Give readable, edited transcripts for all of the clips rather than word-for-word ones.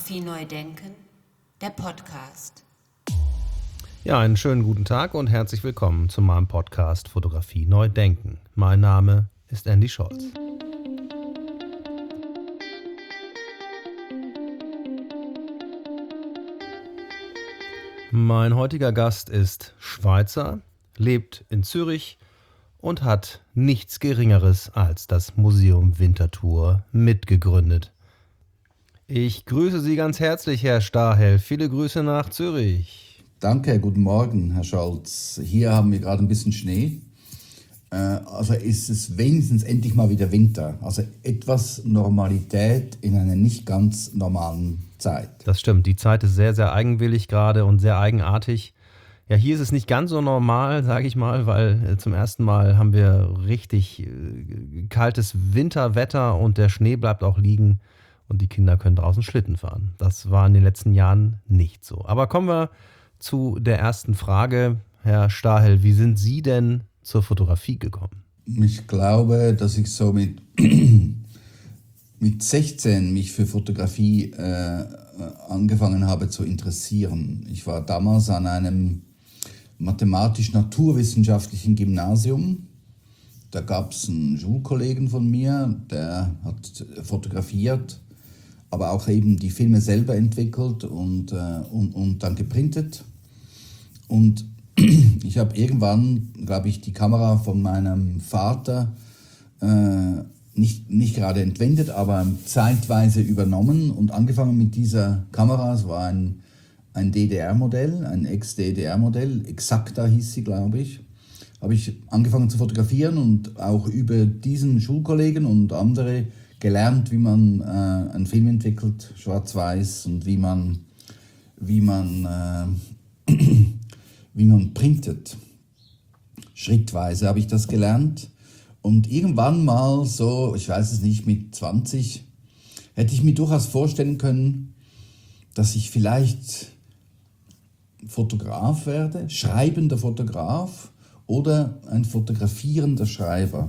Fotografie neu denken, der Podcast. Ja, einen schönen guten Tag und herzlich willkommen zu meinem Podcast Fotografie neu denken. Mein Name ist Andy Scholz. Mein heutiger Gast ist Schweizer, lebt in Zürich und hat nichts Geringeres als das Museum Winterthur mitgegründet. Ich grüße Sie ganz herzlich, Herr Stahel. Viele Grüße nach Zürich. Danke, guten Morgen, Herr Scholz. Hier haben wir gerade ein bisschen Schnee. Also ist es wenigstens endlich mal wieder Winter. Also etwas Normalität in einer nicht ganz normalen Zeit. Das stimmt, die Zeit ist sehr, sehr eigenwillig gerade und sehr eigenartig. Ja, hier ist es nicht ganz so normal, sage ich mal, weil zum ersten Mal haben wir richtig kaltes Winterwetter und der Schnee bleibt auch liegen und die Kinder können draußen Schlitten fahren. Das war in den letzten Jahren nicht so. Aber kommen wir zu der ersten Frage. Herr Stahel, wie sind Sie denn zur Fotografie gekommen? Ich glaube, dass ich so mit 16 mich für Fotografie angefangen habe zu interessieren. Ich war damals an einem mathematisch-naturwissenschaftlichen Gymnasium. Da gab es einen Schulkollegen von mir, der hat fotografiert, aber auch eben die Filme selber entwickelt und dann geprintet. Und ich habe irgendwann, glaube ich, die Kamera von meinem Vater nicht gerade entwendet, aber zeitweise übernommen und angefangen mit dieser Kamera. Es war ein DDR-Modell, ein Ex-DDR-Modell, Exacta hieß sie, glaube ich. Habe ich angefangen zu fotografieren und auch über diesen Schulkollegen und andere gelernt, wie man einen Film entwickelt, schwarz-weiß, und wie man printet. Schrittweise habe ich das gelernt. Und irgendwann mal so, ich weiß es nicht, mit 20, hätte ich mir durchaus vorstellen können, dass ich vielleicht Fotograf werde, schreibender Fotograf oder ein fotografierender Schreiber.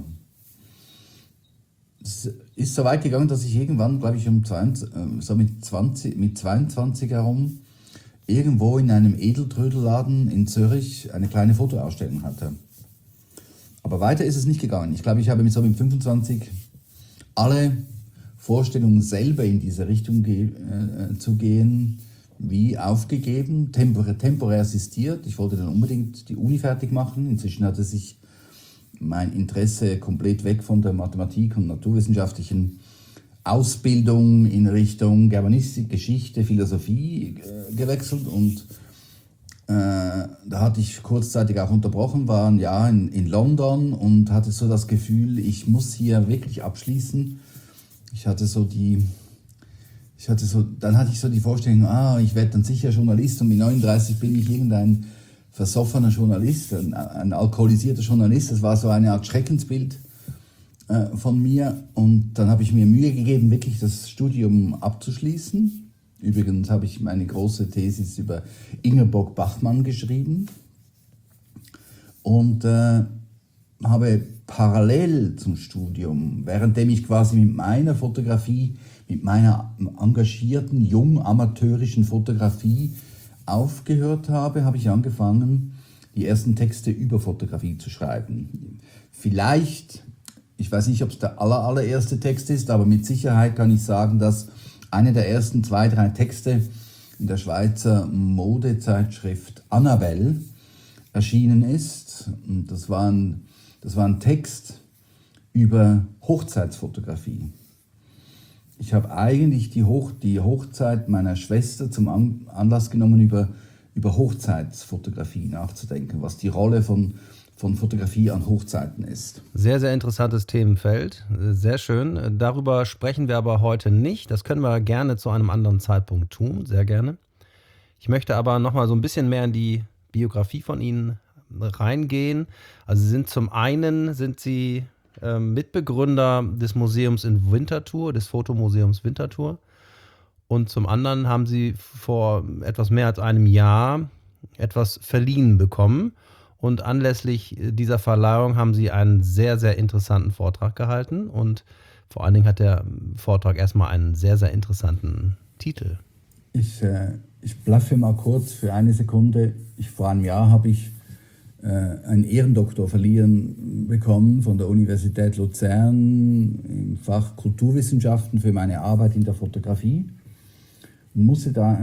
Es ist so weit gegangen, dass ich irgendwann, glaube ich, mit 22 herum, irgendwo in einem Edeltrödelladen in Zürich eine kleine Fotoausstellung hatte. Aber weiter ist es nicht gegangen. Ich glaube, ich habe mit 25 alle Vorstellungen selber in diese Richtung zu gehen, wie aufgegeben, temporär assistiert. Ich wollte dann unbedingt die Uni fertig machen. Inzwischen hatte sich mein Interesse komplett weg von der Mathematik und naturwissenschaftlichen Ausbildung in Richtung Germanistik, Geschichte, Philosophie gewechselt. Und da hatte ich kurzzeitig auch unterbrochen, war ein Jahr in London und hatte so das Gefühl, ich muss hier wirklich abschließen. Dann hatte ich so die Vorstellung, ich werde dann sicher Journalist, und mit 39 bin ich irgendein versoffener Journalist, ein alkoholisierter Journalist. Das war so eine Art Schreckensbild von mir, und dann habe ich mir Mühe gegeben, wirklich das Studium abzuschließen. Übrigens habe ich meine große Thesis über Ingeborg Bachmann geschrieben und habe parallel zum Studium, währenddem ich quasi mit meiner Fotografie, mit meiner engagierten, jung amateurischen Fotografie aufgehört habe, habe ich angefangen, die ersten Texte über Fotografie zu schreiben. Vielleicht, ich weiß nicht, ob es der allererste Text ist, aber mit Sicherheit kann ich sagen, dass eine der ersten 2-3 Texte in der Schweizer Modezeitschrift Annabelle erschienen ist. Und das war ein Text über Hochzeitsfotografie. Ich habe eigentlich die Hochzeit meiner Schwester zum Anlass genommen, über Hochzeitsfotografie nachzudenken, was die Rolle von Fotografie an Hochzeiten ist. Sehr, sehr interessantes Themenfeld. Sehr schön. Darüber sprechen wir aber heute nicht. Das können wir gerne zu einem anderen Zeitpunkt tun. Sehr gerne. Ich möchte aber nochmal so ein bisschen mehr in die Biografie von Ihnen reingehen. Also zum einen sind Sie Mitbegründer des Museums in Winterthur, des Fotomuseums Winterthur. Und zum anderen haben Sie vor etwas mehr als einem Jahr etwas verliehen bekommen. Und anlässlich dieser Verleihung haben Sie einen sehr, sehr interessanten Vortrag gehalten. Und vor allen Dingen hat der Vortrag erstmal einen sehr, sehr interessanten Titel. Ich blaffe mal kurz für eine Sekunde. Vor einem Jahr habe ich einen Ehrendoktor verliehen bekommen von der Universität Luzern im Fach Kulturwissenschaften für meine Arbeit in der Fotografie. Ich musste da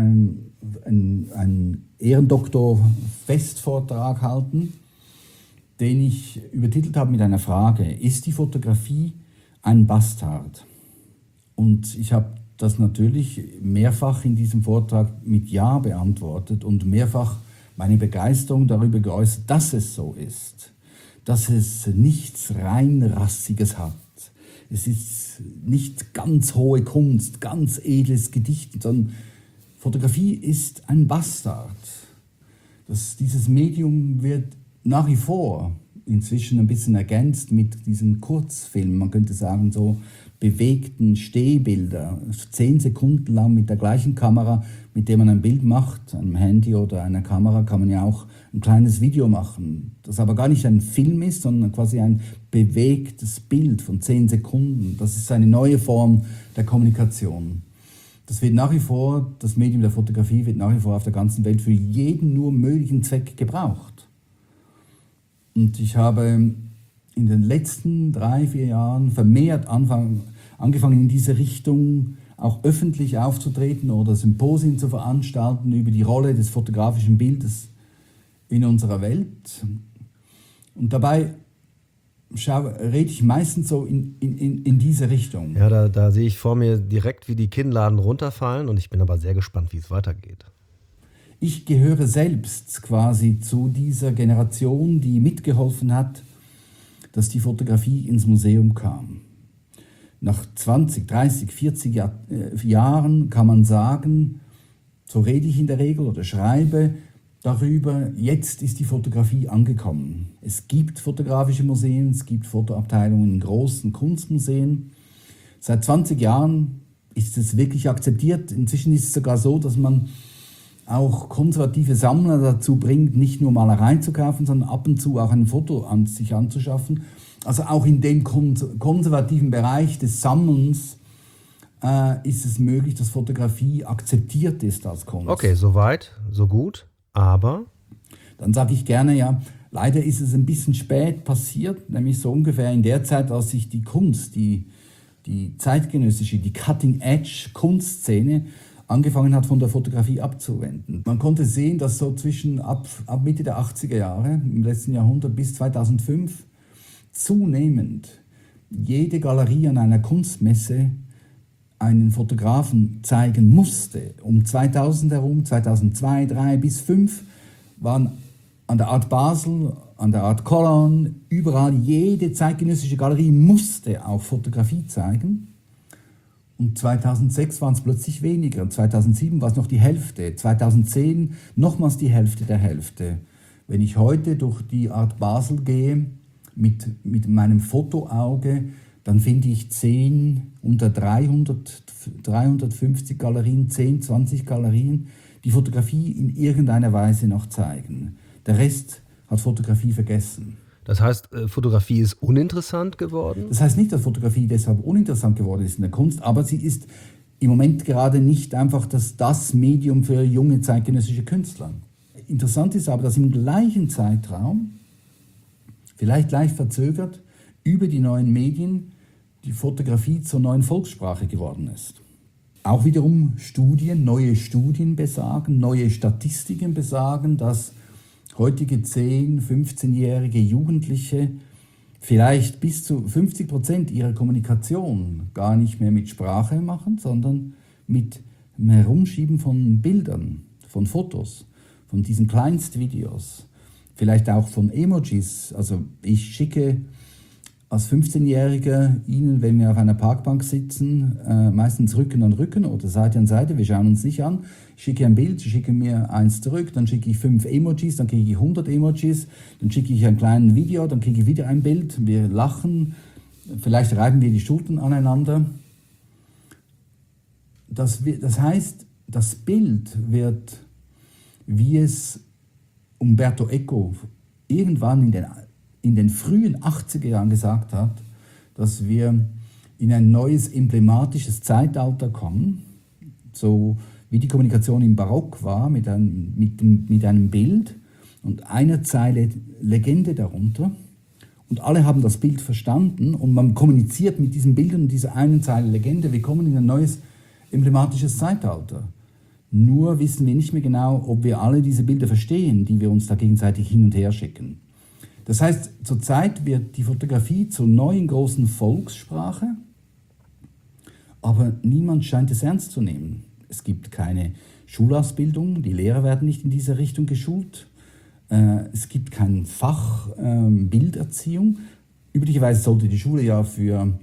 einen Ehrendoktor-Festvortrag halten, den ich übertitelt habe mit einer Frage: Ist die Fotografie ein Bastard? Und ich habe das natürlich mehrfach in diesem Vortrag mit Ja beantwortet und mehrfach meine Begeisterung darüber geäußert, dass es so ist, dass es nichts reinrassiges hat. Es ist nicht ganz hohe Kunst, ganz edles Gedicht, sondern Fotografie ist ein Bastard. Dieses Medium wird nach wie vor inzwischen ein bisschen ergänzt mit diesen Kurzfilmen, man könnte sagen so bewegten Stehbilder, 10 Sekunden lang mit der gleichen Kamera, mit der man ein Bild macht, einem Handy oder einer Kamera, kann man ja auch ein kleines Video machen, das aber gar nicht ein Film ist, sondern quasi ein bewegtes Bild von 10 Sekunden. Das ist eine neue Form der Kommunikation. Das Medium der Fotografie wird nach wie vor auf der ganzen Welt für jeden nur möglichen Zweck gebraucht. Und ich habe in den letzten 3-4 Jahren vermehrt angefangen in diese Richtung auch öffentlich aufzutreten oder Symposien zu veranstalten über die Rolle des fotografischen Bildes in unserer Welt. Und dabei rede ich meistens so in diese Richtung. Ja, da sehe ich vor mir direkt, wie die Kinnladen runterfallen, und ich bin aber sehr gespannt, wie es weitergeht. Ich gehöre selbst quasi zu dieser Generation, die mitgeholfen hat, dass die Fotografie ins Museum kam. Nach 20, 30, 40 Jahren kann man sagen, so rede ich in der Regel oder schreibe darüber, jetzt ist die Fotografie angekommen. Es gibt fotografische Museen, es gibt Fotoabteilungen in großen Kunstmuseen. Seit 20 Jahren ist es wirklich akzeptiert. Inzwischen ist es sogar so, dass man auch konservative Sammler dazu bringt, nicht nur Malereien zu kaufen, sondern ab und zu auch ein Foto sich anzuschaffen. Also auch in dem konservativen Bereich des Sammelns ist es möglich, dass Fotografie akzeptiert ist als Kunst. Okay, soweit, so gut, aber? Dann sage ich gerne, ja, leider ist es ein bisschen spät passiert, nämlich so ungefähr in der Zeit, als sich die Kunst, die zeitgenössische, die Cutting-Edge-Kunstszene angefangen hat, von der Fotografie abzuwenden. Man konnte sehen, dass so ab Mitte der 80er Jahre, im letzten Jahrhundert bis 2005, zunehmend jede Galerie an einer Kunstmesse einen Fotografen zeigen musste. Um 2000 herum, 2002, 2003 bis 2005, waren an der Art Basel, an der Art Cologne, überall jede zeitgenössische Galerie musste auch Fotografie zeigen. Und 2006 waren es plötzlich weniger, 2007 war es noch die Hälfte, 2010 nochmals die Hälfte der Hälfte. Wenn ich heute durch die Art Basel gehe, mit meinem Fotoauge, dann finde ich 10 unter 350 Galerien, 10, 20 Galerien, die Fotografie in irgendeiner Weise noch zeigen. Der Rest hat Fotografie vergessen. Das heißt, Fotografie ist uninteressant geworden? Das heißt nicht, dass Fotografie deshalb uninteressant geworden ist in der Kunst, aber sie ist im Moment gerade nicht einfach das Medium für junge zeitgenössische Künstler. Interessant ist aber, dass im gleichen Zeitraum, vielleicht leicht verzögert, über die neuen Medien die Fotografie zur neuen Volkssprache geworden ist. Auch wiederum neue Studien besagen, neue Statistiken besagen, dass heutige 10-, 15-jährige Jugendliche vielleicht bis zu 50% ihrer Kommunikation gar nicht mehr mit Sprache machen, sondern mit dem Herumschieben von Bildern, von Fotos, von diesen Kleinstvideos, vielleicht auch von Emojis. Also ich schicke als 15-Jähriger Ihnen, wenn wir auf einer Parkbank sitzen, meistens Rücken an Rücken oder Seite an Seite, wir schauen uns nicht an, ich schicke ein Bild, Sie schicken mir eins zurück, dann schicke ich 5 Emojis, dann kriege ich 100 Emojis, dann schicke ich ein kleines Video, dann kriege ich wieder ein Bild, wir lachen, vielleicht reiben wir die Schultern aneinander. Das heißt, das Bild wird, wie es Umberto Eco irgendwann in den frühen 80er Jahren gesagt hat, dass wir in ein neues emblematisches Zeitalter kommen, so wie die Kommunikation im Barock war, mit einem Bild und einer Zeile Legende darunter. Und alle haben das Bild verstanden und man kommuniziert mit diesen Bildern und dieser einen Zeile Legende. Wir kommen in ein neues emblematisches Zeitalter. Nur wissen wir nicht mehr genau, ob wir alle diese Bilder verstehen, die wir uns da gegenseitig hin und her schicken. Das heißt, zurzeit wird die Fotografie zur neuen großen Volkssprache, aber niemand scheint es ernst zu nehmen. Es gibt keine Schulausbildung, die Lehrer werden nicht in diese Richtung geschult. Es gibt kein Fach Bilderziehung. Üblicherweise sollte die Schule ja für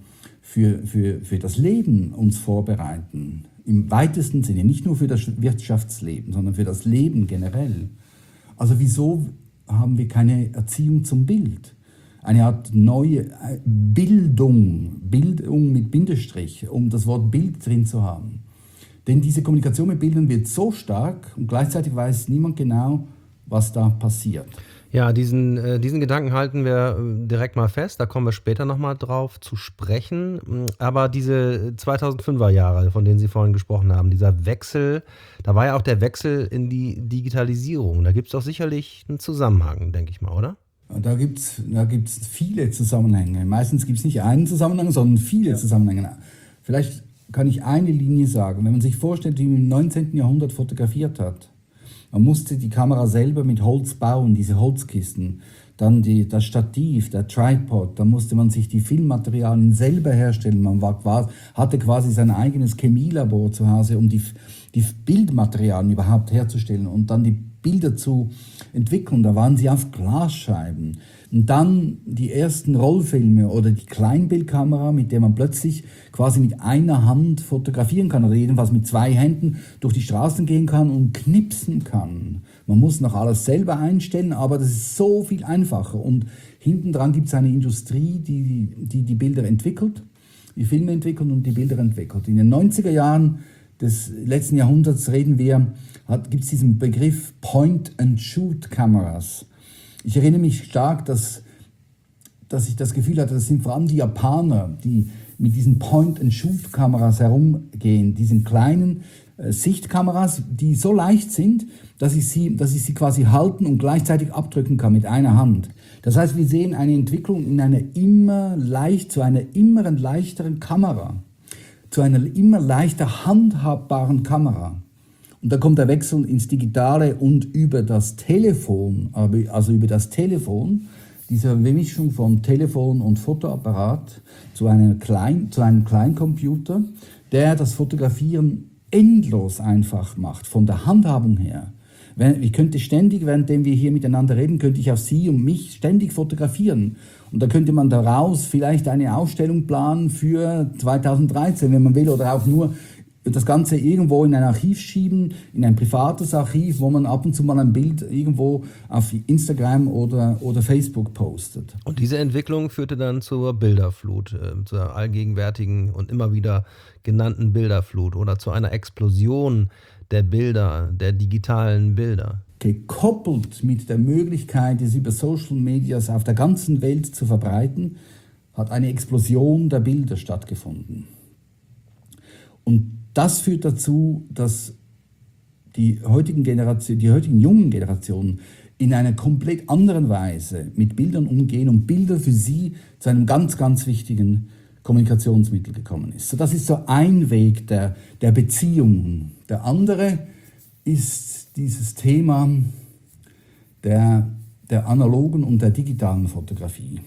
das Leben uns vorbereiten. Im weitesten Sinne, nicht nur für das Wirtschaftsleben, sondern für das Leben generell. Also wieso haben wir keine Erziehung zum Bild? Eine Art neue Bildung mit Bindestrich, um das Wort Bild drin zu haben. Denn diese Kommunikation mit Bildern wird so stark und gleichzeitig weiß niemand genau, was da passiert. Ja, diesen Gedanken halten wir direkt mal fest, da kommen wir später nochmal drauf zu sprechen. Aber diese 2005er Jahre, von denen Sie vorhin gesprochen haben, dieser Wechsel, da war ja auch der Wechsel in die Digitalisierung. Da gibt es doch sicherlich einen Zusammenhang, denke ich mal, oder? Da gibt's viele Zusammenhänge. Meistens gibt es nicht einen Zusammenhang, sondern viele Zusammenhänge. Vielleicht kann ich eine Linie sagen. Wenn man sich vorstellt, wie man im 19. Jahrhundert fotografiert hat, man musste die Kamera selber mit Holz bauen, diese Holzkisten. Dann das Stativ, der Tripod, da musste man sich die Filmmaterialien selber herstellen. Man hatte quasi sein eigenes Chemielabor zu Hause, um die Bildmaterialien überhaupt herzustellen und dann die Bilder zu entwickeln. Da waren sie auf Glasscheiben. Und dann die ersten Rollfilme oder die Kleinbildkamera, mit der man plötzlich quasi mit einer Hand fotografieren kann oder jedenfalls mit 2 Händen durch die Straßen gehen kann und knipsen kann. Man muss noch alles selber einstellen, aber das ist so viel einfacher. Und hinten dran gibt es eine Industrie, die Bilder entwickelt, die Filme entwickelt und die Bilder entwickelt. In den 90er Jahren des letzten Jahrhunderts gibt es diesen Begriff Point-and-Shoot-Kameras. Ich erinnere mich stark, dass ich das Gefühl hatte, das sind vor allem die Japaner, die mit diesen Point-and-Shoot-Kameras herumgehen, diesen kleinen Sichtkameras, die so leicht sind, dass ich sie quasi halten und gleichzeitig abdrücken kann mit einer Hand. Das heißt, wir sehen eine Entwicklung zu einer immer leichteren Kamera, zu einer immer leichter handhabbaren Kamera. Und da kommt der Wechsel ins Digitale und über das Telefon, diese Mischung von Telefon und Fotoapparat zu einem Kleincomputer, der das Fotografieren endlos einfach macht, von der Handhabung her. Ich könnte ständig, währenddem wir hier miteinander reden, könnte ich auch Sie und mich ständig fotografieren. Und da könnte man daraus vielleicht eine Ausstellung planen für 2013, wenn man will, oder auch nur das Ganze irgendwo in ein Archiv schieben, in ein privates Archiv, wo man ab und zu mal ein Bild irgendwo auf Instagram oder Facebook postet. Und diese Entwicklung führte dann zur Bilderflut, zur allgegenwärtigen und immer wieder genannten Bilderflut oder zu einer Explosion der Bilder, der digitalen Bilder. Gekoppelt mit der Möglichkeit, es über Social Medias auf der ganzen Welt zu verbreiten, hat eine Explosion der Bilder stattgefunden. Und das führt dazu, dass die heutigen jungen Generationen in einer komplett anderen Weise mit Bildern umgehen und Bilder für sie zu einem ganz, ganz wichtigen Kommunikationsmittel gekommen ist. So, das ist so ein Weg der Beziehungen. Der andere ist dieses Thema der analogen und der digitalen Fotografie.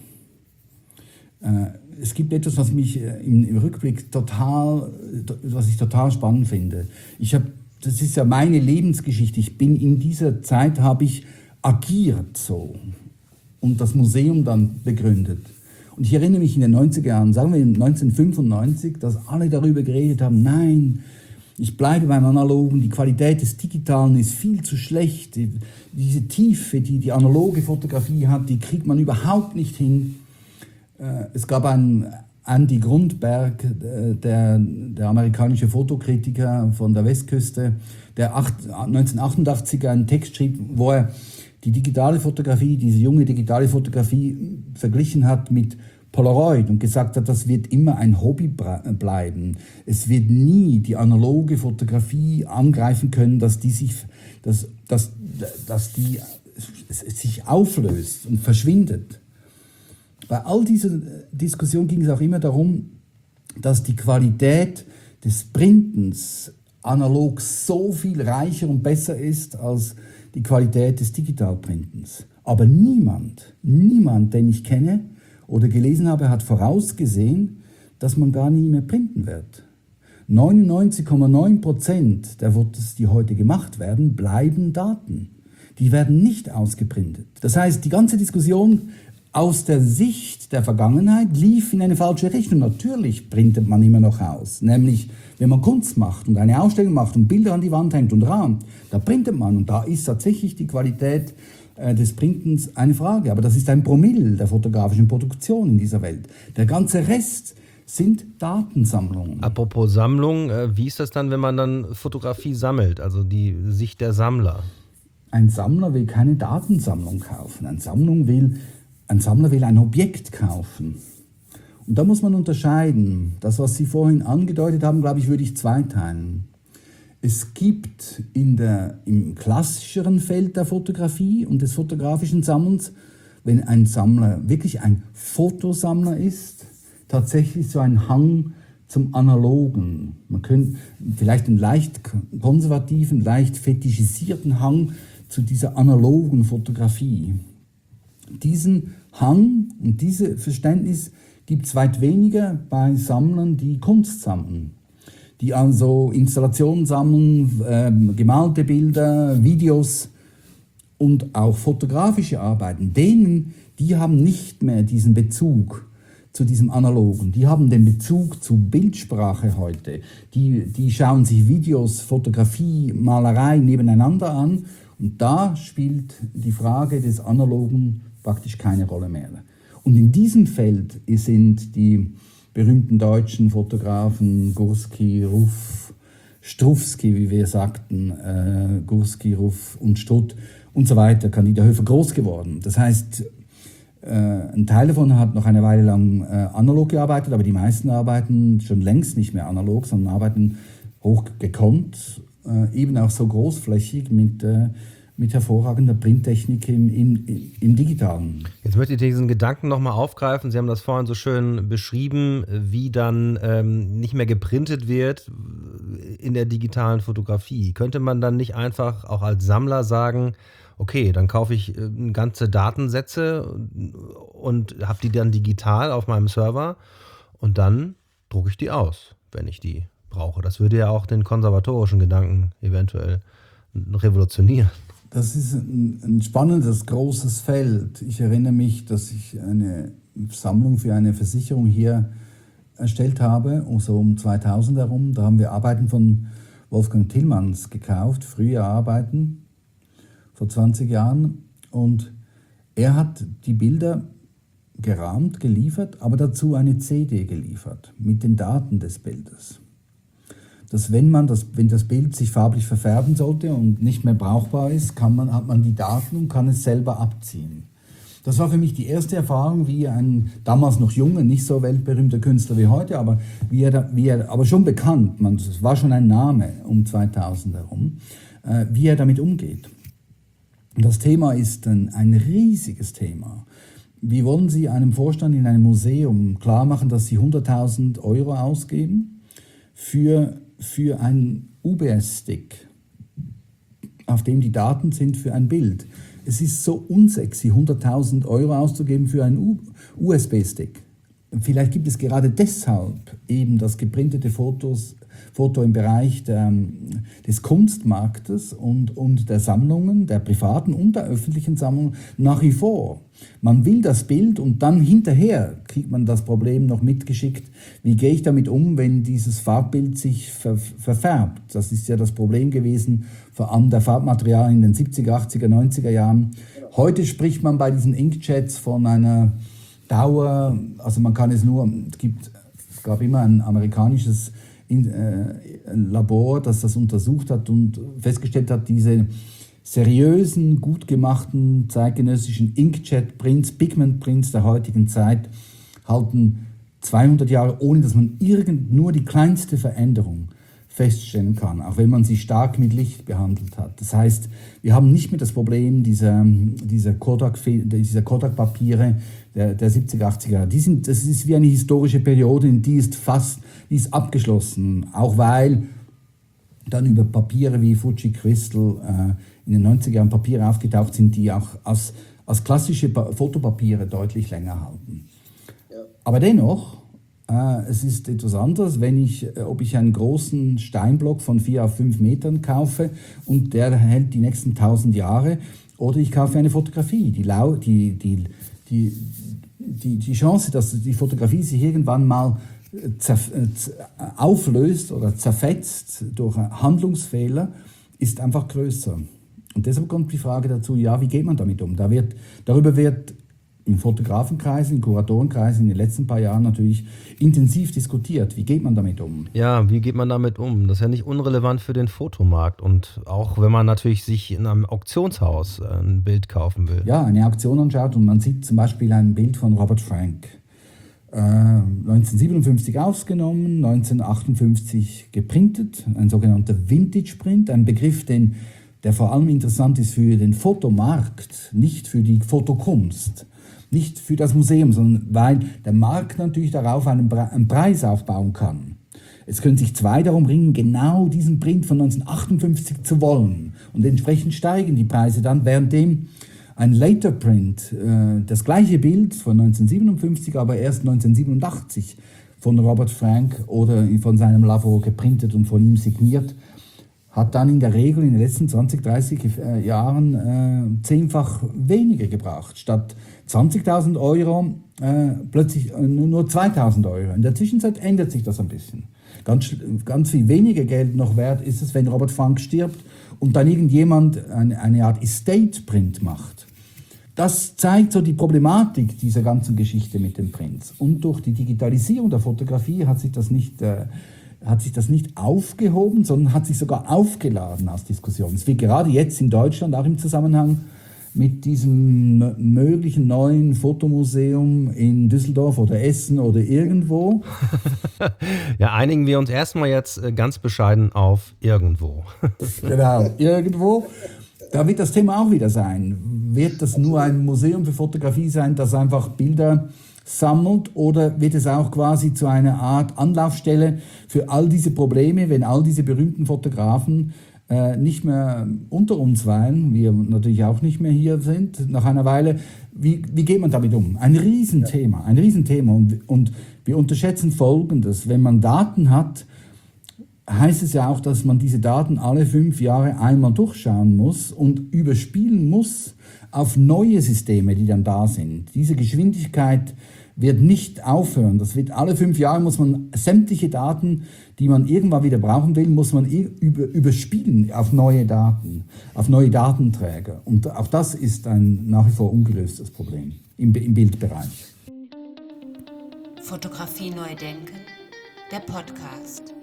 Es gibt etwas, was mich im Rückblick was ich total spannend finde. Das ist ja meine Lebensgeschichte. In dieser Zeit habe ich agiert so und das Museum dann begründet. Und ich erinnere mich in den 90er Jahren, sagen wir 1995, dass alle darüber geredet haben, nein, ich bleibe beim Analogen, die Qualität des Digitalen ist viel zu schlecht. Diese Tiefe, die die analoge Fotografie hat, die kriegt man überhaupt nicht hin. Es gab einen Andy Grundberg, der amerikanische Fotokritiker von der Westküste, der 1988 einen Text schrieb, wo er die digitale Fotografie, diese junge digitale Fotografie verglichen hat mit Polaroid und gesagt hat, das wird immer ein Hobby bleiben. Es wird nie die analoge Fotografie angreifen können, dass die sich auflöst und verschwindet. Bei all dieser Diskussion ging es auch immer darum, dass die Qualität des Printens analog so viel reicher und besser ist als die Qualität des Digitalprintens. Aber niemand, den ich kenne oder gelesen habe, hat vorausgesehen, dass man gar nie mehr printen wird. 99,9% der Fotos, die heute gemacht werden, bleiben Daten. Die werden nicht ausgeprintet. Das heißt, die ganze Diskussion aus der Sicht der Vergangenheit lief in eine falsche Richtung. Natürlich printet man immer noch aus. Nämlich, wenn man Kunst macht und eine Ausstellung macht und Bilder an die Wand hängt und rahmt, da printet man. Und da ist tatsächlich die Qualität des Printens eine Frage. Aber das ist ein Promille der fotografischen Produktion in dieser Welt. Der ganze Rest sind Datensammlungen. Apropos Sammlung, wie ist das dann, wenn man dann Fotografie sammelt? Also die Sicht der Sammler. Ein Sammler will keine Datensammlung kaufen. Ein Sammler will ein Objekt kaufen. Und da muss man unterscheiden. Das, was Sie vorhin angedeutet haben, glaube ich, würde ich zweiteilen. Es gibt im klassischeren Feld der Fotografie und des fotografischen Sammelns, wenn ein Sammler wirklich ein Fotosammler ist, tatsächlich so ein Hang zum Analogen. Man könnte vielleicht einen leicht konservativen, leicht fetischisierten Hang zu dieser analogen Fotografie. Diesen Hang und dieses Verständnis gibt es weit weniger bei Sammlern, die Kunst sammeln, die also Installationen sammeln, gemalte Bilder, Videos und auch fotografische Arbeiten. Die haben nicht mehr diesen Bezug zu diesem Analogen. Die haben den Bezug zu Bildsprache heute. Die schauen sich Videos, Fotografie, Malerei nebeneinander an und da spielt die Frage des Analogen praktisch keine Rolle mehr. Und in diesem Feld sind die berühmten deutschen Fotografen Gursky, Ruff, Strufsky, wie wir sagten, Gursky, Ruff und Strutt und so weiter, Candida Höfer groß geworden. Das heißt, ein Teil davon hat noch eine Weile lang analog gearbeitet, aber die meisten arbeiten schon längst nicht mehr analog, sondern arbeiten hochgekonnt, eben auch so großflächig mit hervorragender Printtechnik im Digitalen. Jetzt möchte ich diesen Gedanken nochmal aufgreifen. Sie haben das vorhin so schön beschrieben, wie dann nicht mehr geprintet wird in der digitalen Fotografie. Könnte man dann nicht einfach auch als Sammler sagen, okay, dann kaufe ich ganze Datensätze und habe die dann digital auf meinem Server und dann drucke ich die aus, wenn ich die brauche. Das würde ja auch den konservatorischen Gedanken eventuell revolutionieren. Das ist ein spannendes, großes Feld. Ich erinnere mich, dass ich eine Sammlung für eine Versicherung hier erstellt habe, so um 2000 herum. Da haben wir Arbeiten von Wolfgang Tillmanns gekauft, frühe Arbeiten, vor 20 Jahren. Und er hat die Bilder gerahmt, geliefert, aber dazu eine CD geliefert mit den Daten des Bildes. Dass wenn das Bild sich farblich verfärben sollte und nicht mehr brauchbar ist, hat man die Daten und kann es selber abziehen. Das war für mich die erste Erfahrung, wie ein damals noch junger, nicht so weltberühmter Künstler wie heute, aber aber schon bekannt, es war schon ein Name um 2000 herum, wie er damit umgeht. Das Thema ist ein riesiges Thema. Wie wollen Sie einem Vorstand in einem Museum klar machen, dass Sie 100.000 € ausgeben für einen UBS-Stick, auf dem die Daten sind für ein Bild? Es ist so unsexy, 100.000 € auszugeben für einen USB-Stick. Vielleicht gibt es gerade deshalb eben das geprintete Foto im Bereich des Kunstmarktes und der Sammlungen, der privaten und der öffentlichen Sammlungen nach wie vor. Man will das Bild und dann hinterher kriegt man das Problem noch mitgeschickt, wie gehe ich damit um, wenn dieses Farbbild sich verfärbt. Das ist ja das Problem gewesen, vor allem der Farbmaterialien in den 70er, 80er, 90er Jahren. Heute spricht man bei diesen Inkjets von einer Dauer, also man kann es gab immer ein amerikanisches Labor, das untersucht hat und festgestellt hat, diese seriösen, gut gemachten zeitgenössischen Inkjet-Prints, Pigment-Prints der heutigen Zeit halten 200 Jahre, ohne dass man nur die kleinste Veränderung feststellen kann, auch wenn man sie stark mit Licht behandelt hat. Das heißt, wir haben nicht mehr das Problem dieser Kodak-Papiere der 70er, 80er Jahre. Das ist wie eine historische Periode, die ist abgeschlossen, auch weil dann über Papiere wie Fuji Crystal in den 90er Jahren Papiere aufgetaucht sind, die auch als klassische Fotopapiere deutlich länger halten. Ja. Aber dennoch, es ist etwas anderes, ob ich einen großen Steinblock von 4 auf 5 Metern kaufe und der hält die nächsten 1000 Jahre, oder ich kaufe eine Fotografie. Die Chance, dass die Fotografie sich irgendwann mal auflöst oder zerfetzt durch Handlungsfehler, ist einfach größer. Und deshalb kommt die Frage dazu, ja, wie geht man damit um? Darüber wird im Fotografenkreis, in Kuratorenkreisen in den letzten paar Jahren natürlich intensiv diskutiert. Wie geht man damit um? Ja, wie geht man damit um? Das ist ja nicht unrelevant für den Fotomarkt. Und auch wenn man natürlich sich in einem Auktionshaus ein Bild kaufen will. Ja, eine Auktion anschaut und man sieht zum Beispiel ein Bild von Robert Frank. 1957 aufgenommen, 1958 geprintet, ein sogenannter Vintage-Print, ein Begriff, der vor allem interessant ist für den Fotomarkt, nicht für die Fotokunst. Nicht für das Museum, sondern weil der Markt natürlich darauf einen Preis aufbauen kann. Es können sich zwei darum ringen, genau diesen Print von 1958 zu wollen. Und entsprechend steigen die Preise dann, währenddem ein Later Print, das gleiche Bild von 1957, aber erst 1987 von Robert Frank oder von seinem Labor geprintet und von ihm signiert, hat dann in der Regel in den letzten 20, 30 Jahren 10-fach weniger gebracht. Statt 20.000 Euro plötzlich nur 2.000 Euro. In der Zwischenzeit ändert sich das ein bisschen. Ganz viel weniger Geld noch wert ist es, wenn Robert Frank stirbt und dann irgendjemand eine Art Estate-Print macht. Das zeigt so die Problematik dieser ganzen Geschichte mit den Prints. Und durch die Digitalisierung der Fotografie hat sich das nicht aufgehoben, sondern hat sich sogar aufgeladen als Diskussion. Es wird gerade jetzt in Deutschland, auch im Zusammenhang mit diesem möglichen neuen Fotomuseum in Düsseldorf oder Essen oder irgendwo. Ja, einigen wir uns erstmal jetzt ganz bescheiden auf irgendwo. Genau, irgendwo. Da wird das Thema auch wieder sein. Wird das nur ein Museum für Fotografie sein, das einfach Bilder sammelt, oder wird es auch quasi zu einer Art Anlaufstelle für all diese Probleme, wenn all diese berühmten Fotografen nicht mehr unter uns weilen, wir natürlich auch nicht mehr hier sind, nach einer Weile, wie geht man damit um? Ein Riesenthema. Und wir unterschätzen Folgendes: Wenn man Daten hat, heißt es ja auch, dass man diese Daten alle 5 Jahre einmal durchschauen muss und überspielen muss auf neue Systeme, die dann da sind. Diese Geschwindigkeit wird nicht aufhören. Das wird alle 5 Jahre, muss man sämtliche Daten, die man irgendwann wieder brauchen will, muss man überspielen auf neue Daten, auf neue Datenträger. Und auch das ist ein nach wie vor ungelöstes Problem im Bildbereich. Fotografie neu denken, der Podcast.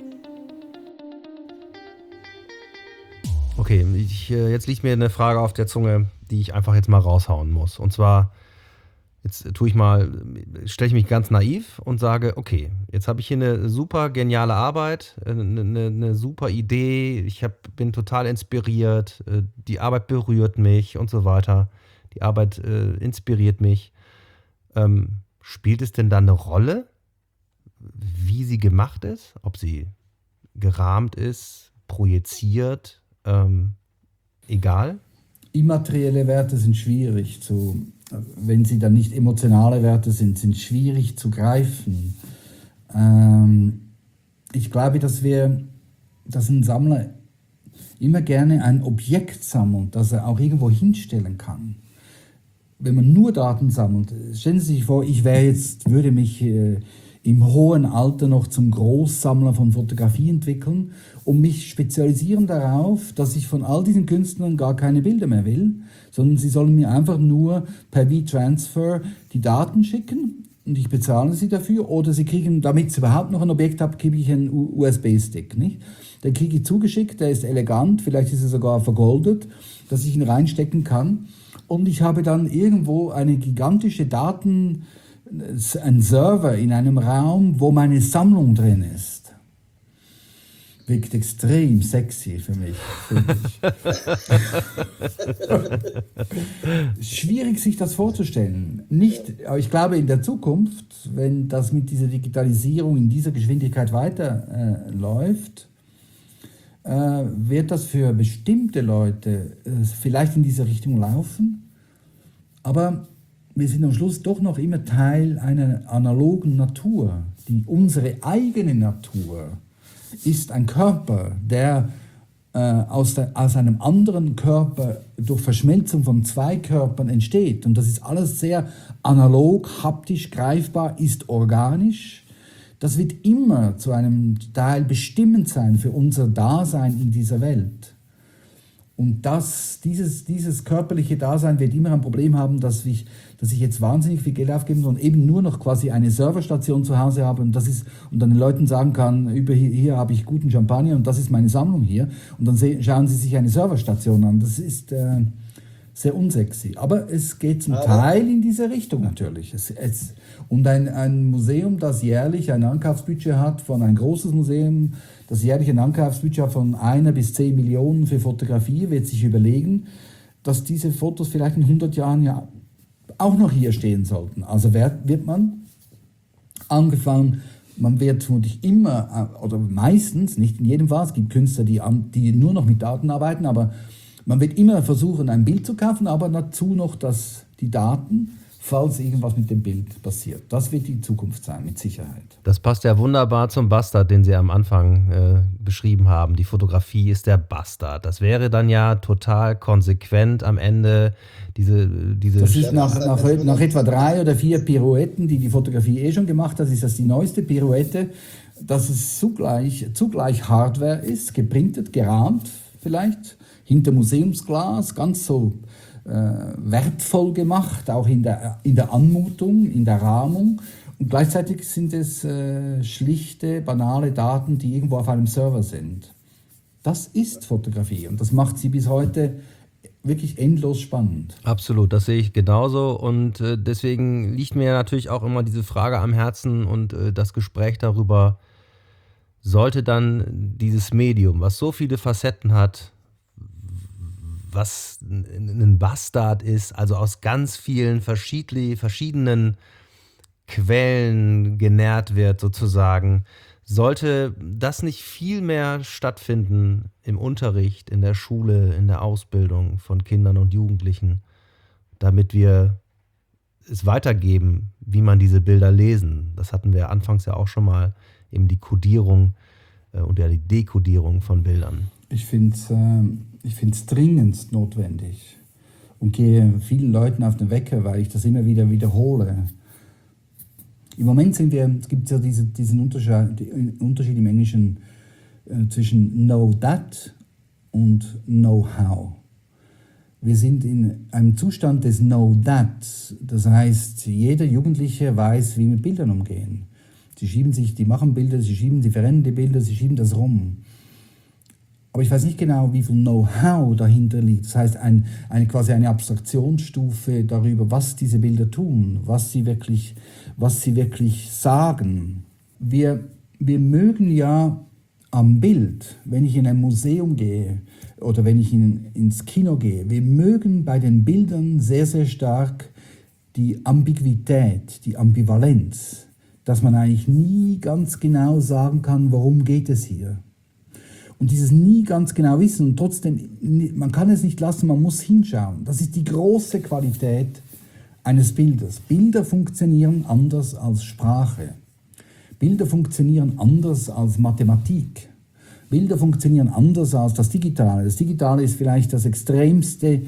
Okay, jetzt liegt mir eine Frage auf der Zunge, die ich einfach jetzt mal raushauen muss. Und zwar, stelle ich mich ganz naiv und sage, okay, jetzt habe ich hier eine super geniale Arbeit, eine super Idee, bin total inspiriert, die Arbeit berührt mich und so weiter. Die Arbeit inspiriert mich. Spielt es denn dann eine Rolle, wie sie gemacht ist? Ob sie gerahmt ist, projiziert, egal? Immaterielle Werte sind schwierig wenn sie dann nicht emotionale Werte sind schwierig zu greifen. Ich glaube, dass ein Sammler immer gerne ein Objekt sammelt, das er auch irgendwo hinstellen kann. Wenn man nur Daten sammelt, stellen Sie sich vor, würde mich im hohen Alter noch zum Großsammler von Fotografie entwickeln und mich spezialisieren darauf, dass ich von all diesen Künstlern gar keine Bilder mehr will, sondern sie sollen mir einfach nur per V-Transfer die Daten schicken und ich bezahle sie dafür, oder sie kriegen, damit ich überhaupt noch ein Objekt habe, kriege ich einen USB-Stick, nicht? Den kriege ich zugeschickt, der ist elegant, vielleicht ist er sogar vergoldet, dass ich ihn reinstecken kann, und ich habe dann irgendwo eine gigantische ein Server in einem Raum, wo meine Sammlung drin ist. Wirkt extrem sexy für mich, finde ich. Schwierig, sich das vorzustellen. Nicht, aber ich glaube, in der Zukunft, wenn das mit dieser Digitalisierung in dieser Geschwindigkeit weiterläuft, wird das für bestimmte Leute vielleicht in diese Richtung laufen. Aber wir sind am Schluss doch noch immer Teil einer analogen Natur. Unsere eigene Natur ist ein Körper, der aus einem anderen Körper durch Verschmelzung von zwei Körpern entsteht. Und das ist alles sehr analog, haptisch, greifbar, ist organisch. Das wird immer zu einem Teil bestimmend sein für unser Dasein in dieser Welt. Und dieses körperliche Dasein wird immer ein Problem haben, dass ich jetzt wahnsinnig viel Geld aufgeben soll und eben nur noch quasi eine Serverstation zu Hause habe und dann den Leuten sagen kann, hier habe ich guten Champagner und das ist meine Sammlung hier. Und dann schauen sie sich eine Serverstation an. Das ist sehr unsexy. Aber es geht zum Teil in diese Richtung natürlich. Und ein Museum, das jährlich ein Ankaufsbudget hat, ein großes Museum, das jährlich ein Ankaufsbudget hat von 1 bis 10 Millionen für Fotografie, wird sich überlegen, dass diese Fotos vielleicht in 100 Jahren ja auch noch hier stehen sollten. Also wird man angefangen, man wird vermutlich immer, oder meistens, nicht in jedem Fall, es gibt Künstler, die nur noch mit Daten arbeiten, aber man wird immer versuchen, ein Bild zu kaufen, aber dazu noch die Daten, falls irgendwas mit dem Bild passiert. Das wird die Zukunft sein, mit Sicherheit. Das passt ja wunderbar zum Bastard, den Sie am Anfang beschrieben haben. Die Fotografie ist der Bastard. Das wäre dann ja total konsequent am Ende diese. Das ist nach etwa 3 oder 4 Pirouetten, die Fotografie schon gemacht hat, ist das die neueste Pirouette, dass es zugleich Hardware ist, geprintet, gerahmt vielleicht, hinter Museumsglas, ganz so wertvoll gemacht, auch in der Anmutung, in der Rahmung. Und gleichzeitig sind es schlichte, banale Daten, die irgendwo auf einem Server sind. Das ist Fotografie und das macht sie bis heute wirklich endlos spannend. Absolut, das sehe ich genauso und deswegen liegt mir natürlich auch immer diese Frage am Herzen und das Gespräch darüber, sollte dann dieses Medium, was so viele Facetten hat, was ein Bastard ist, also aus ganz vielen verschiedenen Quellen genährt wird sozusagen, sollte das nicht viel mehr stattfinden im Unterricht, in der Schule, in der Ausbildung von Kindern und Jugendlichen, damit wir es weitergeben, wie man diese Bilder lesen. Das hatten wir anfangs ja auch schon mal, eben die Kodierung und die Dekodierung von Bildern. Ich finde es dringendst notwendig und gehe vielen Leuten auf den Wecker, weil ich das immer wieder wiederhole. Im Moment es gibt ja diesen Unterschied im Englischen zwischen know that und know how. Wir sind in einem Zustand des know that, das heißt, jeder Jugendliche weiß, wie mit Bildern umgehen. Die machen Bilder, sie verrennen die Bilder, sie schieben das rum. Aber ich weiß nicht genau, wie viel Know-how dahinter liegt. Das heißt, quasi eine Abstraktionsstufe darüber, was diese Bilder tun, was sie wirklich sagen. Wir mögen ja am Bild, wenn ich in ein Museum gehe oder wenn ich ins Kino gehe, wir mögen bei den Bildern sehr, sehr stark die Ambiguität, die Ambivalenz, dass man eigentlich nie ganz genau sagen kann, worum geht es hier. Und dieses nie ganz genau wissen und trotzdem, man kann es nicht lassen, man muss hinschauen. Das ist die große Qualität eines Bildes. Bilder funktionieren anders als Sprache. Bilder funktionieren anders als Mathematik. Bilder funktionieren anders als das Digitale. Das Digitale ist vielleicht das extremste,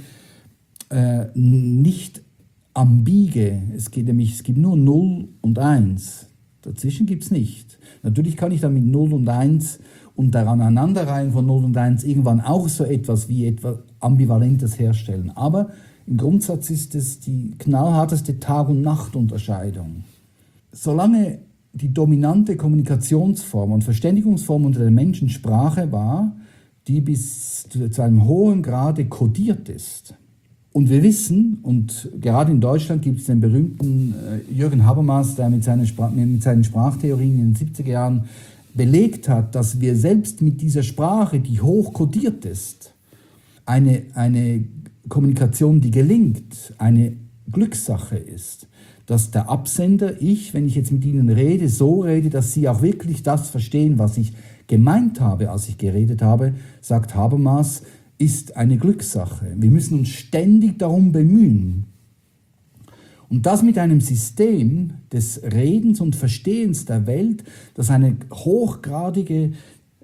nicht ambige. Es gibt nur 0 und 1. Dazwischen gibt es nicht. Natürlich kann ich dann mit 0 und 1 und der Aneinanderreihen von 0 und 1 irgendwann auch so etwas wie etwas Ambivalentes herstellen. Aber im Grundsatz ist es die knallharteste Tag- und Nachtunterscheidung. Solange die dominante Kommunikationsform und Verständigungsform unter den Menschen Sprache war, die bis zu einem hohen Grade kodiert ist, Und wir wissen, und gerade in Deutschland gibt es den berühmten Jürgen Habermas, der mit seinen Sprachtheorien in den 70er Jahren belegt hat, dass wir selbst mit dieser Sprache, die hoch kodiert ist, eine Kommunikation, die gelingt, eine Glückssache ist. Dass der Absender, wenn ich jetzt mit Ihnen rede, so rede, dass Sie auch wirklich das verstehen, was ich gemeint habe, als ich geredet habe, sagt Habermas, ist eine Glückssache. Wir müssen uns ständig darum bemühen. Und das mit einem System des Redens und Verstehens der Welt, das ein hochgradiges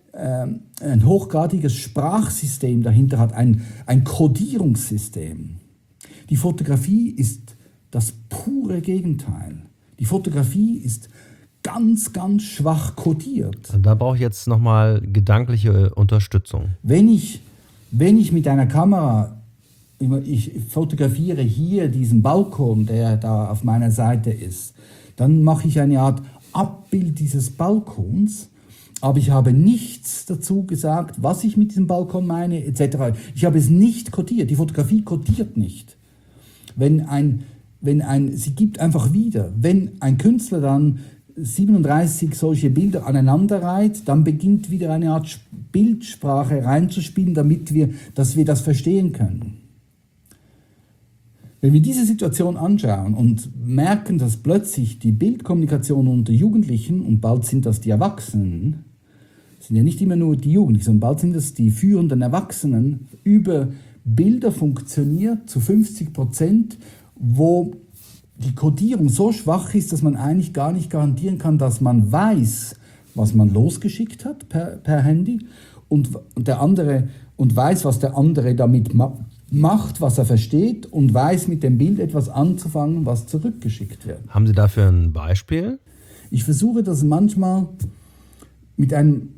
Sprachsystem dahinter hat, ein Kodierungssystem. Die Fotografie ist das pure Gegenteil. Die Fotografie ist ganz, ganz schwach kodiert. Da brauche ich jetzt nochmal gedankliche Unterstützung. Wenn ich mit einer Kamera, ich fotografiere hier diesen Balkon, der da auf meiner Seite ist, dann mache ich eine Art Abbild dieses Balkons, aber ich habe nichts dazu gesagt, was ich mit diesem Balkon meine, etc. Ich habe es nicht kodiert. Die Fotografie kodiert nicht. Sie gibt einfach wieder. Wenn ein Künstler dann 37 solche Bilder aneinander reiht, dann beginnt wieder eine Art Bildsprache reinzuspielen, dass wir das verstehen können. Wenn wir diese Situation anschauen und merken, dass plötzlich die Bildkommunikation unter Jugendlichen, und bald sind das die Erwachsenen, sind ja nicht immer nur die Jugendlichen, sondern bald sind das die führenden Erwachsenen, über Bilder funktioniert zu 50%, wo die Kodierung so schwach ist, dass man eigentlich gar nicht garantieren kann, dass man weiß, was man losgeschickt hat per Handy und weiß, was der andere damit macht, was er versteht und weiß mit dem Bild etwas anzufangen, was zurückgeschickt wird. Haben Sie dafür ein Beispiel? Ich versuche das manchmal mit einem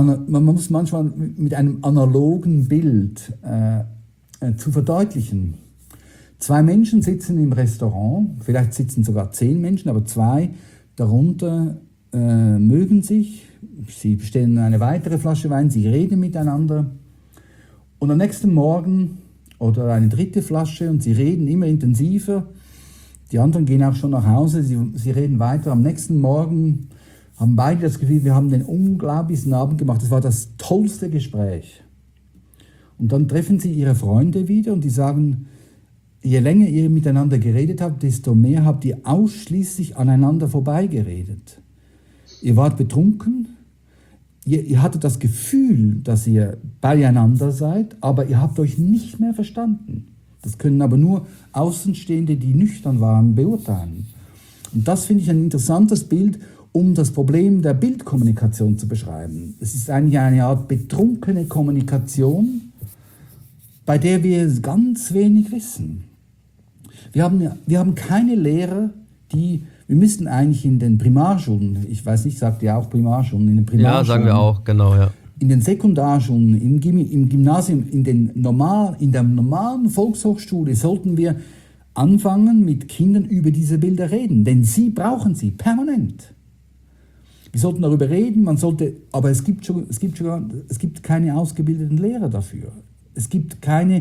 analogen Bild zu verdeutlichen. 2 Menschen sitzen im Restaurant, vielleicht sitzen sogar 10 Menschen, aber 2 darunter mögen sich, sie bestellen eine weitere Flasche Wein, sie reden miteinander und am nächsten Morgen oder eine 3. Flasche und sie reden immer intensiver, die anderen gehen auch schon nach Hause, sie reden weiter, am nächsten Morgen haben beide das Gefühl, wir haben den unglaublichsten Abend gemacht, das war das tollste Gespräch. Und dann treffen sie ihre Freunde wieder und die sagen, je länger ihr miteinander geredet habt, desto mehr habt ihr ausschließlich aneinander vorbeigeredet. Ihr wart betrunken, ihr hattet das Gefühl, dass ihr beieinander seid, aber ihr habt euch nicht mehr verstanden. Das können aber nur Außenstehende, die nüchtern waren, beurteilen. Und das finde ich ein interessantes Bild, um das Problem der Bildkommunikation zu beschreiben. Es ist eigentlich eine Art betrunkene Kommunikation, bei der wir ganz wenig wissen. Wir haben keine Lehrer, wir müssten eigentlich in den Primarschulen, ich weiß nicht, sagt ihr auch Primarschulen, in den Primarschulen. Ja, sagen wir auch, genau, ja. In den Sekundarschulen, im Gymnasium, in der normalen Volkshochschule sollten wir anfangen, mit Kindern über diese Bilder reden, denn sie brauchen sie permanent. Wir sollten darüber reden, aber es gibt keine ausgebildeten Lehrer dafür. Es gibt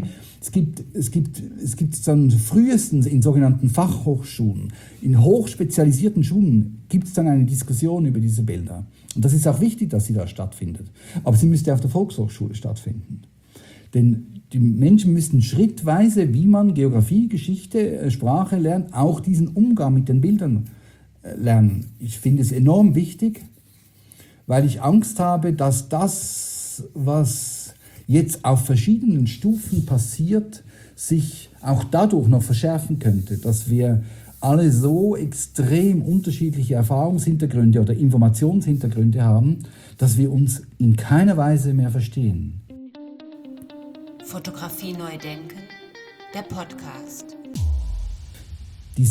dann frühestens in sogenannten Fachhochschulen, in hochspezialisierten Schulen gibt es dann eine Diskussion über diese Bilder. Und das ist auch wichtig, dass sie da stattfindet. Aber sie müsste auf der Volkshochschule stattfinden. Denn die Menschen müssten schrittweise, wie man Geografie, Geschichte, Sprache lernt, auch diesen Umgang mit den Bildern lernen. Ich finde es enorm wichtig, weil ich Angst habe, dass das, was jetzt auf verschiedenen Stufen passiert, sich auch dadurch noch verschärfen könnte, dass wir alle so extrem unterschiedliche Erfahrungshintergründe oder Informationshintergründe haben, dass wir uns in keiner Weise mehr verstehen. Fotografie neu denken, der Podcast. Die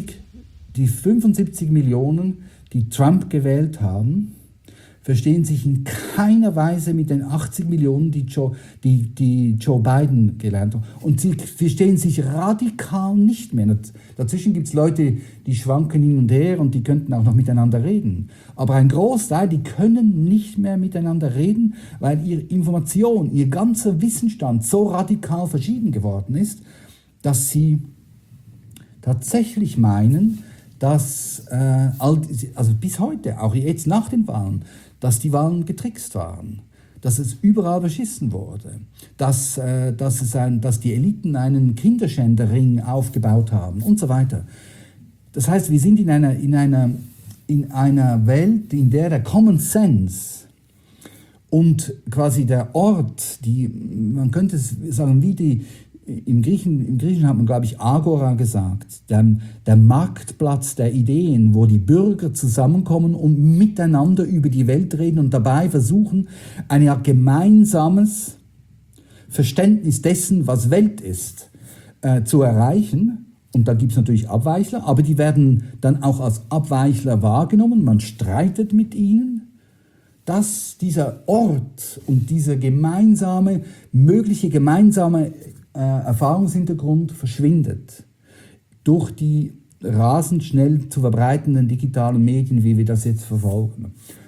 75 Millionen, die Trump gewählt haben, verstehen sich in keiner Weise mit den 80 Millionen, die Joe Biden gelernt haben. Und sie verstehen sich radikal nicht mehr. Dazwischen gibt es Leute, die schwanken hin und her und die könnten auch noch miteinander reden. Aber ein Großteil, die können nicht mehr miteinander reden, weil ihre Information, ihr ganzer Wissensstand so radikal verschieden geworden ist, dass sie tatsächlich meinen, dass, also bis heute, auch jetzt nach den Wahlen, dass die Wahlen getrickst waren, dass es überall beschissen wurde, dass die Eliten einen Kinderschänderring aufgebaut haben und so weiter. Das heißt, wir sind in einer Welt, in der der Common Sense und quasi der Ort, man könnte es sagen, im Griechischen hat man, glaube ich, Agora gesagt, der Marktplatz der Ideen, wo die Bürger zusammenkommen und miteinander über die Welt reden und dabei versuchen, ein gemeinsames Verständnis dessen, was Welt ist, zu erreichen. Und da gibt es natürlich Abweichler, aber die werden dann auch als Abweichler wahrgenommen, man streitet mit ihnen. Dass dieser Ort und dieser mögliche gemeinsame Erfahrungshintergrund verschwindet durch die rasend schnell zu verbreitenden digitalen Medien, wie wir das jetzt verfolgen.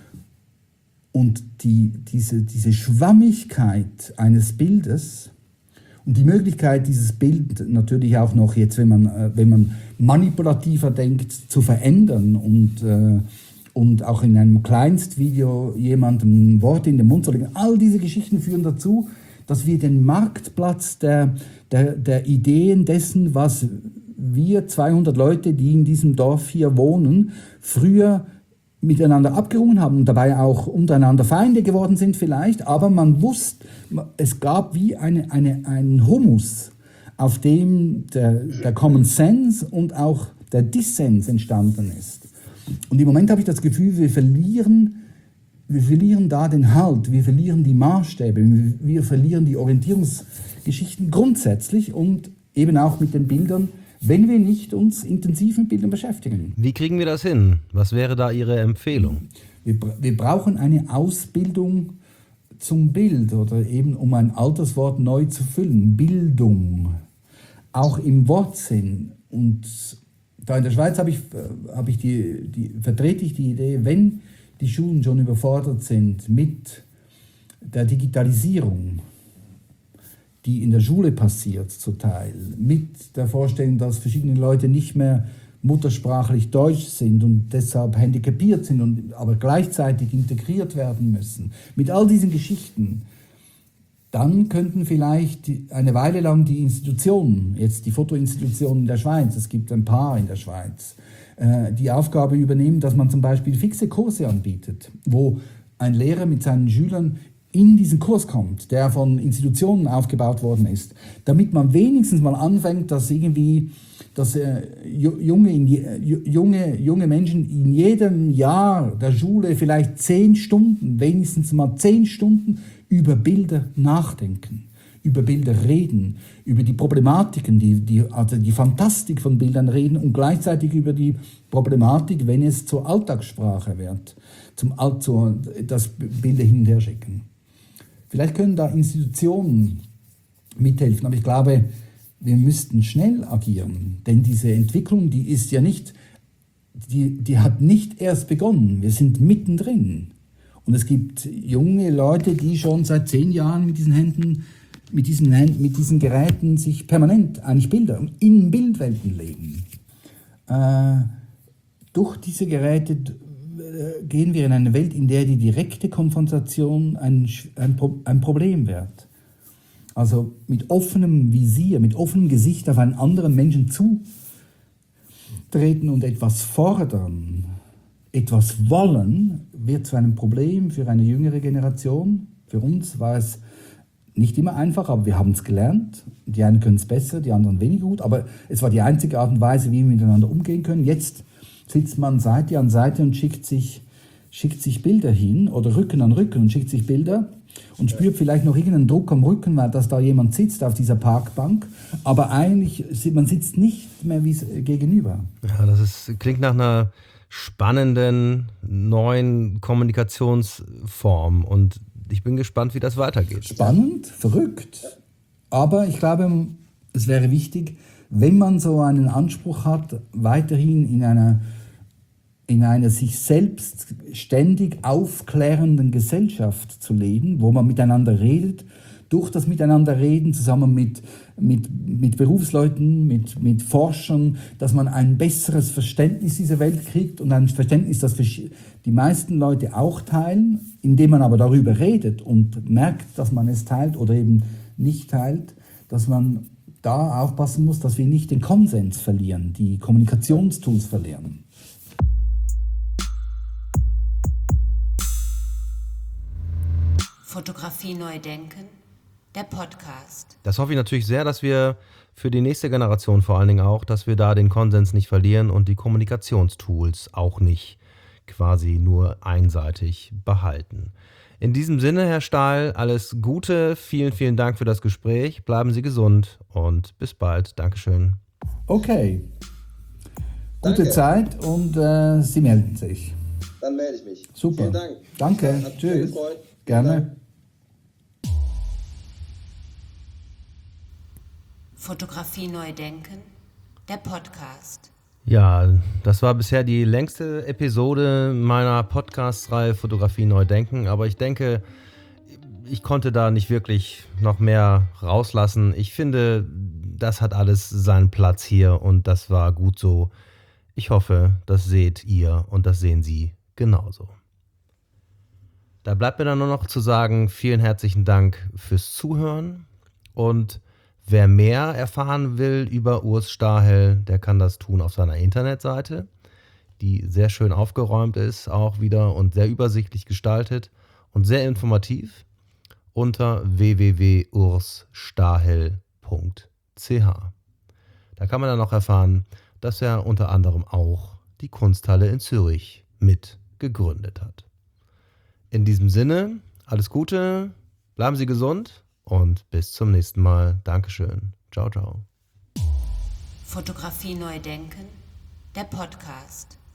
Und diese Schwammigkeit eines Bildes und die Möglichkeit, dieses Bild natürlich auch noch jetzt, wenn man manipulativer denkt, zu verändern und auch in einem Kleinstvideo jemandem Worte in den Mund zu legen, all diese Geschichten führen dazu, dass wir den Marktplatz der Ideen dessen, was wir 200 Leute, die in diesem Dorf hier wohnen, früher miteinander abgerungen haben und dabei auch untereinander Feinde geworden sind vielleicht, aber man wusste, es gab wie einen Humus, auf dem der Common Sense und auch der Dissens entstanden ist. Und im Moment habe ich das Gefühl, wir verlieren da den Halt, wir verlieren die Maßstäbe, wir verlieren die Orientierungsgeschichten grundsätzlich und eben auch mit den Bildern, wenn wir nicht uns intensiv mit Bildern beschäftigen. Wie kriegen wir das hin? Was wäre da Ihre Empfehlung? Wir brauchen eine Ausbildung zum Bild oder eben, um ein altes Wort neu zu füllen, Bildung, auch im Wortsinn. Und da in der Schweiz vertrete ich die Idee, wenn die Schulen schon überfordert sind mit der Digitalisierung, die in der Schule passiert zum Teil, mit der Vorstellung, dass verschiedene Leute nicht mehr muttersprachlich Deutsch sind und deshalb handicapiert sind, aber gleichzeitig integriert werden müssen, mit all diesen Geschichten, dann könnten vielleicht eine Weile lang die Institutionen, jetzt die Fotoinstitutionen in der Schweiz, es gibt ein paar in der Schweiz, die Aufgabe übernehmen, dass man zum Beispiel fixe Kurse anbietet, wo ein Lehrer mit seinen Schülern in diesen Kurs kommt, der von Institutionen aufgebaut worden ist, damit man wenigstens mal anfängt, dass junge Menschen in jedem Jahr der Schule vielleicht 10 Stunden, wenigstens mal 10 Stunden über Bilder nachdenken, über Bilder reden, über die Problematiken, also die Fantastik von Bildern reden und gleichzeitig über die Problematik, wenn es zur Alltagssprache wird, das Bilder hin und her schicken. Vielleicht können da Institutionen mithelfen, aber ich glaube, wir müssten schnell agieren, denn diese Entwicklung, die ist ja nicht, die hat nicht erst begonnen, wir sind mittendrin. Und es gibt junge Leute, die schon seit 10 Jahren mit diesen Geräten sich permanent eigentlich Bilder in Bildwelten legen. Durch diese Geräte gehen wir in eine Welt, in der die direkte Konfrontation ein Problem wird. Also mit offenem Visier, mit offenem Gesicht auf einen anderen Menschen zutreten und etwas fordern, etwas wollen, wird zu einem Problem für eine jüngere Generation. Für uns war es nicht immer einfach, aber wir haben es gelernt. Die einen können es besser, die anderen weniger gut, aber es war die einzige Art und Weise, wie wir miteinander umgehen können. Jetzt sitzt man Seite an Seite und schickt sich Bilder hin oder Rücken an Rücken und schickt sich Bilder und spürt vielleicht noch irgendeinen Druck am Rücken, weil dass da jemand sitzt auf dieser Parkbank, aber eigentlich, man sitzt nicht mehr wie gegenüber. Ja, klingt nach einer spannenden neuen Kommunikationsform und ich bin gespannt, wie das weitergeht. Spannend, verrückt, aber ich glaube, es wäre wichtig, wenn man so einen Anspruch hat, weiterhin in einer sich selbst ständig aufklärenden Gesellschaft zu leben, wo man miteinander redet, durch das Miteinanderreden zusammen mit Berufsleuten, mit Forschern, dass man ein besseres Verständnis dieser Welt kriegt und ein Verständnis, das die meisten Leute auch teilen, indem man aber darüber redet und merkt, dass man es teilt oder eben nicht teilt, dass man da aufpassen muss, dass wir nicht den Konsens verlieren, die Kommunikationstools verlieren. Fotografie neu denken, der Podcast. Das hoffe ich natürlich sehr, dass wir für die nächste Generation vor allen Dingen auch, dass wir da den Konsens nicht verlieren und die Kommunikationstools auch nicht quasi nur einseitig behalten. In diesem Sinne, Herr Stahl, alles Gute, vielen, vielen Dank für das Gespräch, bleiben Sie gesund und bis bald. Dankeschön. Okay, gute Danke. Zeit und Sie melden sich. Dann melde ich mich. Super. Vielen Dank. Danke, Hat mich sehr tschüss. gefreut. Gerne. Fotografie neu denken, der Podcast. Ja, das war bisher die längste Episode meiner Podcast-Reihe Fotografie neu denken, aber ich denke, ich konnte da nicht wirklich noch mehr rauslassen. Ich finde, das hat alles seinen Platz hier und das war gut so. Ich hoffe, das seht ihr und das sehen Sie genauso. Da bleibt mir dann nur noch zu sagen, vielen herzlichen Dank fürs Zuhören und wer mehr erfahren will über Urs Stahel, der kann das tun auf seiner Internetseite, die sehr schön aufgeräumt ist auch wieder und sehr übersichtlich gestaltet und sehr informativ unter www.ursstahel.ch. Da kann man dann noch erfahren, dass er unter anderem auch die Kunsthalle in Zürich mit gegründet hat. In diesem Sinne, alles Gute, bleiben Sie gesund und bis zum nächsten Mal. Dankeschön. Ciao, ciao. Fotografie neu denken, der Podcast.